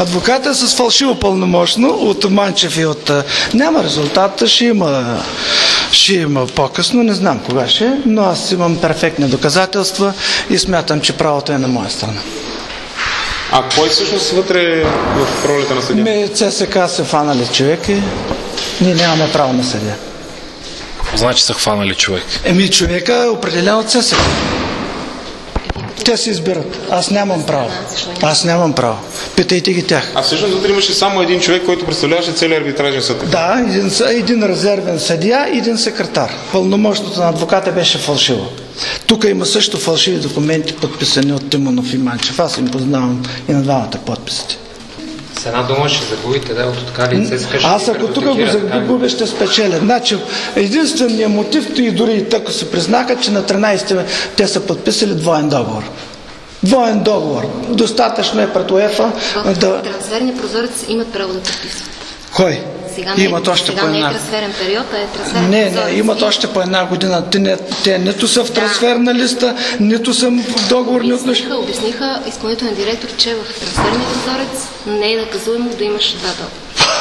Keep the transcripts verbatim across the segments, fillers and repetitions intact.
Адвоката е с фалшиво пълномощно от Манчев и от... Няма резултата, ще има, ще има по-късно, не знам кога ще е, но аз имам перфектни доказателства и смятам, че правото е на моя страна. А кой всъщност вътре в ролята на съдия? Ме ЦСК се фанали човек и ние нямаме право на съдия. Значи са хванали човек. Еми човека е определен от ЦСК. Те се избират. Аз нямам право. Аз нямам право. Питайте ги тях. А всъщност вътре имаше само един човек, който представляваше целия арбитражен съд. Да, един, един резервен съдия и един секретар. Пълномощното на адвоката беше фалшиво. Тук има също фалшиви документи, подписани от Тимонов и Манчев. Аз им познавам и на двамата подписите. С една дума ще загубите делото, така ли? Аз ако тук го загубя, ще спечеля. Значи, единственият мотив, и дори и така се признаха, че на тринайсети те са подписали двоен договор. Двоен договор. Достатъчно е пред УЕФА да... Трансферни прозорец имат право да подписват. Кой? Сега не, имат още сега по една... не е трансферен период, а е трансферен Не, прозорец. не, имат още по една година. Те, не, те нито са в трансферна листа, нито са в договорни отношения. Обясниха изпълнителен директор, че в трансферния прозорец не е наказуемо да имаш два договора.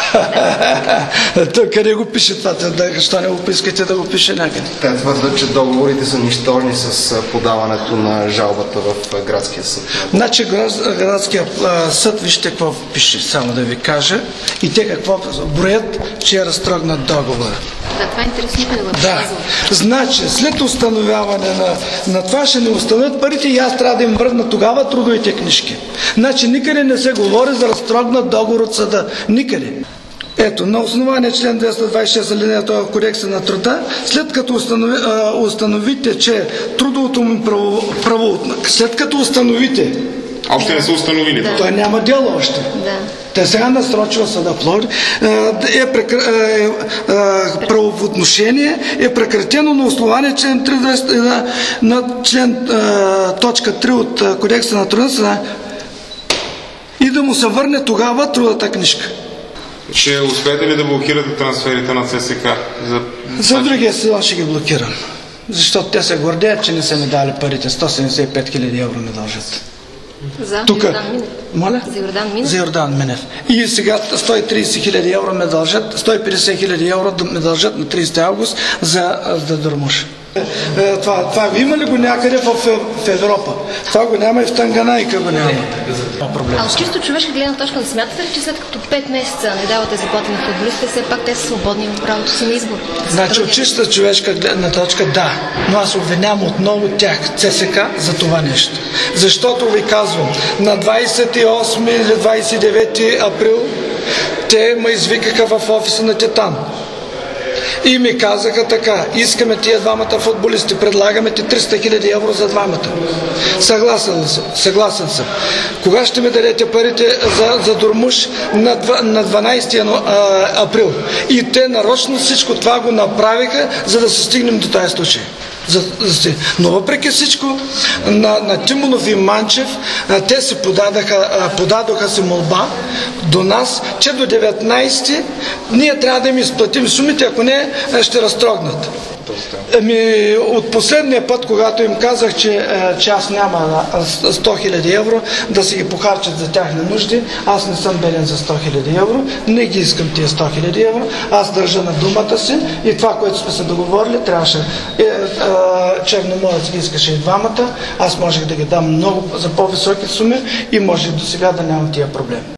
Той къде го пише това? Защо не го поискате да го пише някъде? Те твърдят, че договорите са нищожни с подаването на жалбата в градския съд. Значи градския съд, вижте какво пише, само да ви кажа. И те какво броят, че е разтрогнат договора. Да, това е интересно, да го Да. Значи, след установяване на, на това ще не установят парите и аз трябва да им върна тогава трудовите книжки. Значи, никъде не се говори за разтрогнат договор от съда. Никъде. Ето, на основание член двеста двадесет и шест алинея в Кодекса на труда, след като установи, а, установите, че трудовото му право, право, след като установите, още не са установили. Да. той няма дело още. Да. Те сега насрочва съда Пловдив, е, прекр... е, е, е правоотношение е прекратено на основание член три, на, на член е, точка три от Кодекса на труда и да му се върне тогава трудата книжка. Ще успеете ли да блокирате трансферите на ЦСК? За, За другия сезон ще ги блокирам. Защото те се гордеят, че не са ми дали парите. сто седемдесет и пет хиляди евро ми дължат. За Тук. Йордан Минев. Моля? За Йордан Минев. За Йордан Минев. И сега сто и тридесет хиляди евро ме дължат, сто и петдесет хиляди евро ме дължат на тридесети август за да Дърмуш. Това, това има ли го някъде в, в Европа? Това го няма и в Танганайка го няма. А от чисто човешка гледна точка не смятате ли, че след като пет месеца не давате заплати на футболистите, все пак те са свободни в правото си на избор? Значи от чиста човешка гледна точка да, но аз обвинявам отново тях, ЦСК, за това нещо. Защото ви казвам, на двадесет и осми или двадесет и девети април те ме извикаха в офиса на Титан. И ми казаха така: искаме тия двамата футболисти, предлагаме ти триста хиляди евро за двамата. Съгласен съм. Съгласен съм. Кога ще ми дадете парите за, за Дормуш? На, на дванадесети април. И те нарочно всичко това го направиха, за да се стигнем до тази случай. За, за, но въпреки всичко на, на Тимонов и Манчев те се подадаха, подадоха се молба до нас, че до деветнадесети ние трябва да им изплатим сумите, ако не ще разтрогнат. Еми, от последния път, когато им казах, че, че аз няма сто хиляди евро да си ги похарчат за тяхни нужди, аз не съм беден за сто хиляди евро, не ги искам тия сто хиляди евро, аз държа на думата си и това, което сме се договорили, трябваше. Е, е, Черноморец ги искаше и двамата, аз можех да ги дам много за по-високи суми и може до сега да нямам тия проблеми.